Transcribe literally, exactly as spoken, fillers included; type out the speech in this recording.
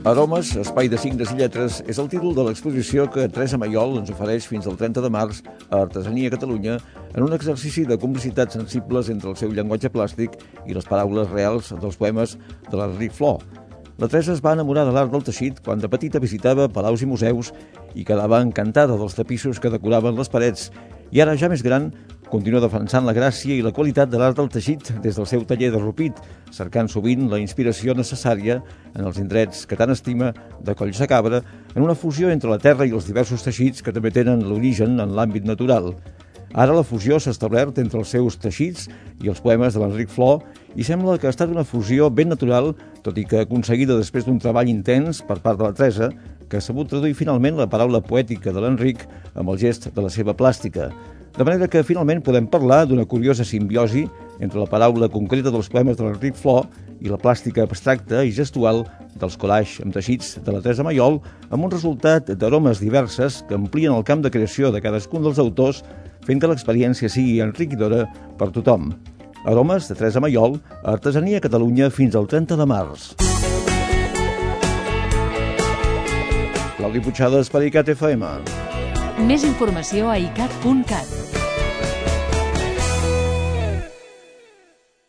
Aromes, espai de signes i lletres, és el títol de l'exposició que Teresa Mayol ens ofereix fins al trenta de març a Artesania Catalunya en un exercici de complicitats sensibles entre el seu llenguatge plàstic i les paraules reals dels poemes de l'Enric Flor. La Teresa es va enamorar de l'art del teixit quan de petita visitava palaus i museus i quedava encantada dels tapissos que decoraven les parets, i ara, ja més gran, continua defensant la gràcia i la qualitat de l'art del teixit des del seu taller de Rupit, cercant sovint la inspiració necessària en els indrets que tant estima de Collsacabra, en una fusió entre la terra i els diversos teixits que també tenen l'origen en l'àmbit natural. Ara la fusió s'ha establert entre els seus teixits i els poemes de l'Enric Flor i sembla que ha estat una fusió ben natural, tot i que aconseguida després d'un treball intens per part de la Teresa, que ha sabut traduir finalment la paraula poètica de l'Enric amb el gest de la seva plàstica. De manera que finalment podem parlar d'una curiosa simbiosi entre la paraula concreta dels poemes de l'Enric Flor i la plàstica abstracta i gestual dels collages amb teixits de la Teresa Mayol, amb un resultat d'aromes diverses que amplien el camp de creació de cadascun dels autors, fent que l'experiència sigui enriquidora per tothom. Aromes de Teresa Mayol, a Artesania Catalunya fins al trenta de març. Claudi Puigades per ICAT F M. Més informació a icat punt cat.